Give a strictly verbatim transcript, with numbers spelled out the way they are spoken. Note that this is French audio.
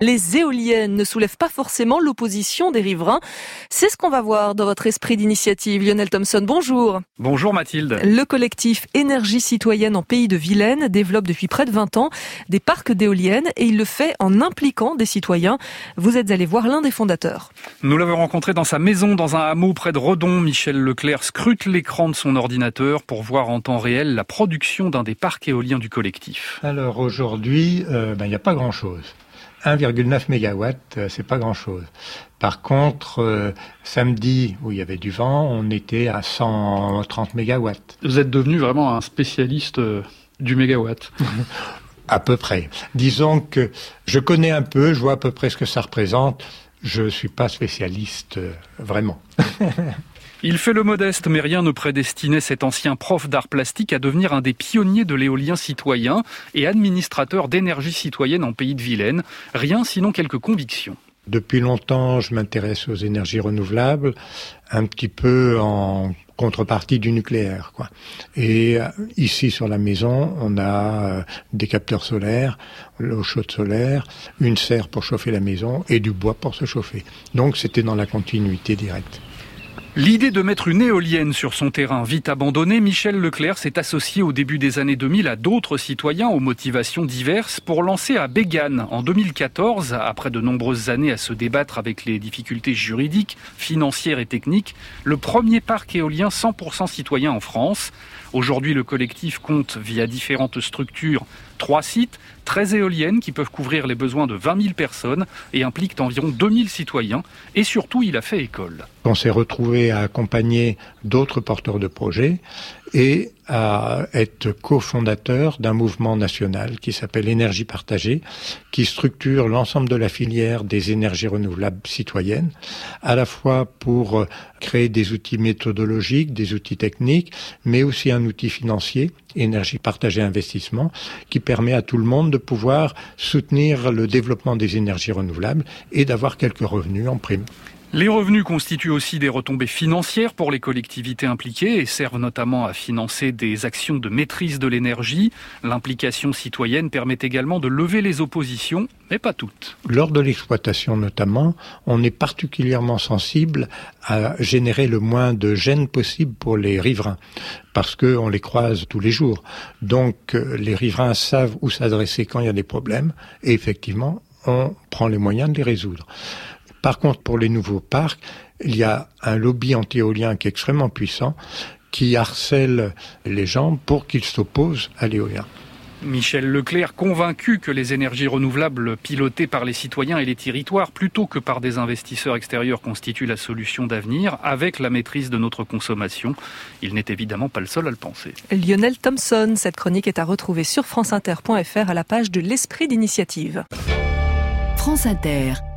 Les éoliennes ne soulèvent pas forcément l'opposition des riverains. C'est ce qu'on va voir dans votre esprit d'initiative. Lionel Thompson, bonjour. Bonjour Mathilde. Le collectif Énergie Citoyenne en Pays de Vilaine développe depuis près de vingt ans des parcs d'éoliennes et il le fait en impliquant des citoyens. Vous êtes allé voir l'un des fondateurs. Nous l'avons rencontré dans sa maison, dans un hameau près de Redon. Michel Leclerc scrute l'écran de son ordinateur pour voir en temps réel la production d'un des parcs éoliens du collectif. Alors aujourd'hui, euh, ben, il n'y a pas grand-chose. un virgule neuf mégawatts, c'est pas grand-chose. Par contre, euh, samedi, où il y avait du vent, on était à cent trente mégawatts. Vous êtes devenu vraiment un spécialiste euh, du mégawatt. À peu près. Disons que je connais un peu, je vois à peu près ce que ça représente. Je suis pas spécialiste, euh, vraiment. Il fait le modeste, mais rien ne prédestinait cet ancien prof d'art plastique à devenir un des pionniers de l'éolien citoyen et administrateur d'énergie citoyenne en Pays de Vilaine. Rien sinon quelques convictions. Depuis longtemps, je m'intéresse aux énergies renouvelables, un petit peu en contrepartie du nucléaire, quoi. Et ici sur la maison, on a des capteurs solaires, l'eau chaude solaire, une serre pour chauffer la maison et du bois pour se chauffer. Donc c'était dans la continuité directe. L'idée de mettre une éolienne sur son terrain vite abandonné, Michel Leclerc s'est associé au début des années deux mille à d'autres citoyens aux motivations diverses pour lancer à Bégane en deux mille quatorze, après de nombreuses années à se débattre avec les difficultés juridiques, financières et techniques, le premier parc éolien cent pour cent citoyen en France. Aujourd'hui, le collectif compte, via différentes structures, trois sites, treize éoliennes qui peuvent couvrir les besoins de vingt mille personnes et impliquent environ deux mille citoyens. Et surtout, il a fait école. On s'est retrouvé à accompagner d'autres porteurs de projets et à être cofondateur d'un mouvement national qui s'appelle Énergie Partagée, qui structure l'ensemble de la filière des énergies renouvelables citoyennes, à la fois pour créer des outils méthodologiques, des outils techniques, mais aussi un outil financier, Énergie Partagée Investissement, qui permet à tout le monde de pouvoir soutenir le développement des énergies renouvelables et d'avoir quelques revenus en prime. Les revenus constituent aussi des retombées financières pour les collectivités impliquées et servent notamment à financer des actions de maîtrise de l'énergie. L'implication citoyenne permet également de lever les oppositions, mais pas toutes. Lors de l'exploitation notamment, on est particulièrement sensible à générer le moins de gêne possible pour les riverains, parce qu'on les croise tous les jours. Donc les riverains savent où s'adresser quand il y a des problèmes, et effectivement, on prend les moyens de les résoudre. Par contre, pour les nouveaux parcs, il y a un lobby anti-éolien qui est extrêmement puissant, qui harcèle les gens pour qu'ils s'opposent à l'éolien. Michel Leclerc, convaincu que les énergies renouvelables pilotées par les citoyens et les territoires, plutôt que par des investisseurs extérieurs, constituent la solution d'avenir, avec la maîtrise de notre consommation. Il n'est évidemment pas le seul à le penser. Lionel Thompson, cette chronique est à retrouver sur franceinter point f r à la page de l'esprit d'initiative. France Inter.